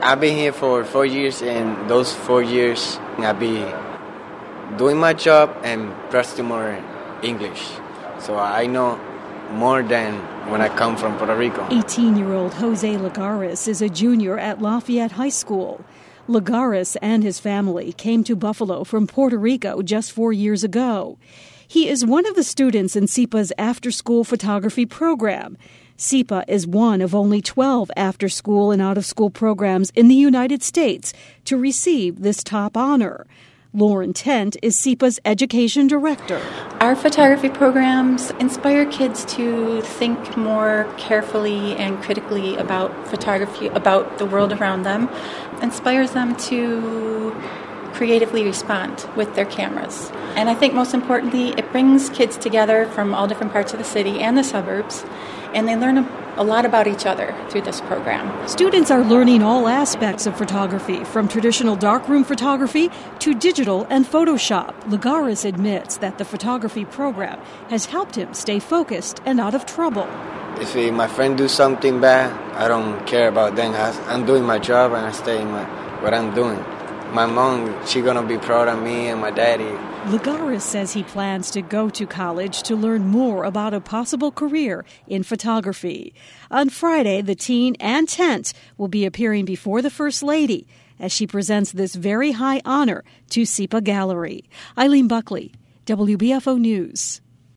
I've been here for 4 years, and those 4 years I've been doing my job and practicing more English. So I know more than when I come from Puerto Rico. 18-year-old Jose Lagares is a junior at Lafayette High School. Lagares and his family came to Buffalo from Puerto Rico just 4 years ago. He is one of the students in SIPA's after-school photography program. SIPA is one of only 12 after-school and out-of-school programs in the United States to receive this top honor. Lauren Tent is SIPA's education director. Our photography programs inspire kids to think more carefully and critically about photography, about the world around them, inspires them to creatively respond with their cameras. And I think most importantly, it brings kids together from all different parts of the city and the suburbs, and they learn a lot about each other through this program. Students are learning all aspects of photography, from traditional darkroom photography to digital and Photoshop. Lagares admits that the photography program has helped him stay focused and out of trouble. If my friend do something bad, I don't care about them. I'm doing my job and I stay in what I'm doing. My mom, she's going to be proud of me and my daddy. Lagares says he plans to go to college to learn more about a possible career in photography. On Friday, the teen and Tent will be appearing before the First Lady as she presents this very high honor to SIPA Gallery. Eileen Buckley, WBFO News.